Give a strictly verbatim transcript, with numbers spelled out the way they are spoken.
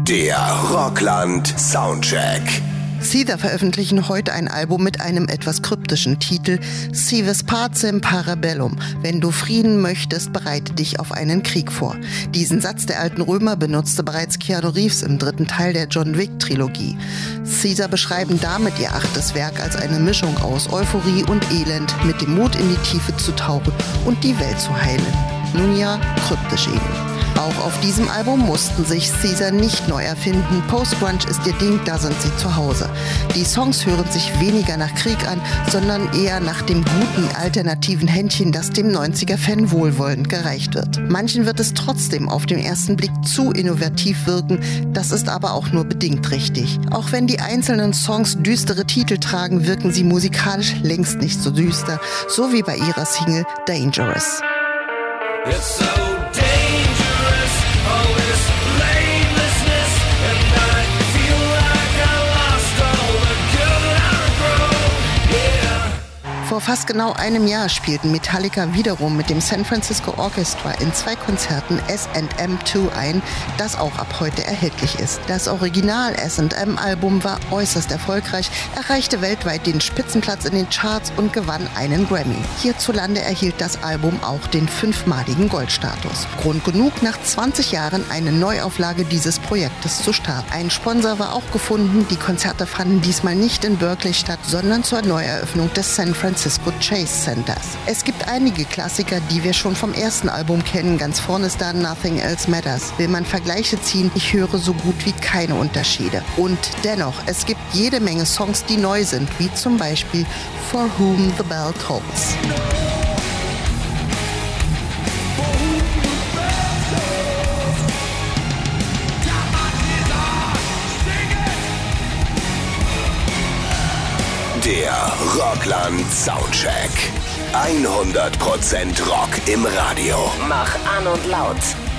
Der Rockland Soundcheck. Seether veröffentlichen heute ein Album mit einem etwas kryptischen Titel Si vis pacem para bellum. Wenn du Frieden möchtest, bereite dich auf einen Krieg vor. Diesen Satz der alten Römer benutzte bereits Keanu Reeves im dritten Teil der John Wick-Trilogie. Seether beschreiben damit ihr achtes Werk als eine Mischung aus Euphorie und Elend, mit dem Mut in die Tiefe zu tauchen und die Welt zu heilen. Nun ja, kryptisch eben. Auch auf diesem Album mussten sich Seether nicht neu erfinden. Post-Grunge ist ihr Ding, da sind sie zu Hause. Die Songs hören sich weniger nach Krieg an, sondern eher nach dem guten, alternativen Händchen, das dem neunziger-Fan wohlwollend gereicht wird. Manchen wird es trotzdem auf den ersten Blick zu innovativ wirken, das ist aber auch nur bedingt richtig. Auch wenn die einzelnen Songs düstere Titel tragen, wirken sie musikalisch längst nicht so düster, so wie bei ihrer Single Dangerous. It's so dangerous, all this blamelessness, and I feel like I lost all the good I grow, yeah. Vor fast genau einem Jahr spielten Metallica wiederum mit dem San Francisco Orchestra in zwei Konzerten S and M zwei ein, das auch ab heute erhältlich ist. Das Original S and M-Album war äußerst erfolgreich, erreichte weltweit den Spitzenplatz in den Charts und gewann einen Grammy. Hierzulande erhielt das Album auch den fünfmaligen Goldstatus. Grund genug, nach zwanzig Jahren eine Neuauflage dieses Projektes zu starten. Ein Sponsor war auch gefunden, die Konzerte fanden diesmal nicht in Berkeley statt, sondern zur Neueröffnung des San Francisco Chase Centers. Es gibt einige Klassiker, die wir schon vom ersten Album kennen. Ganz vorne ist da Nothing Else Matters. Will man Vergleiche ziehen, ich höre so gut wie keine Unterschiede. Und dennoch, es gibt jede Menge Songs, die neu sind, wie zum Beispiel For Whom the Bell Tolls. Der Rockland Soundcheck. hundert Prozent Rock im Radio. Mach an und laut.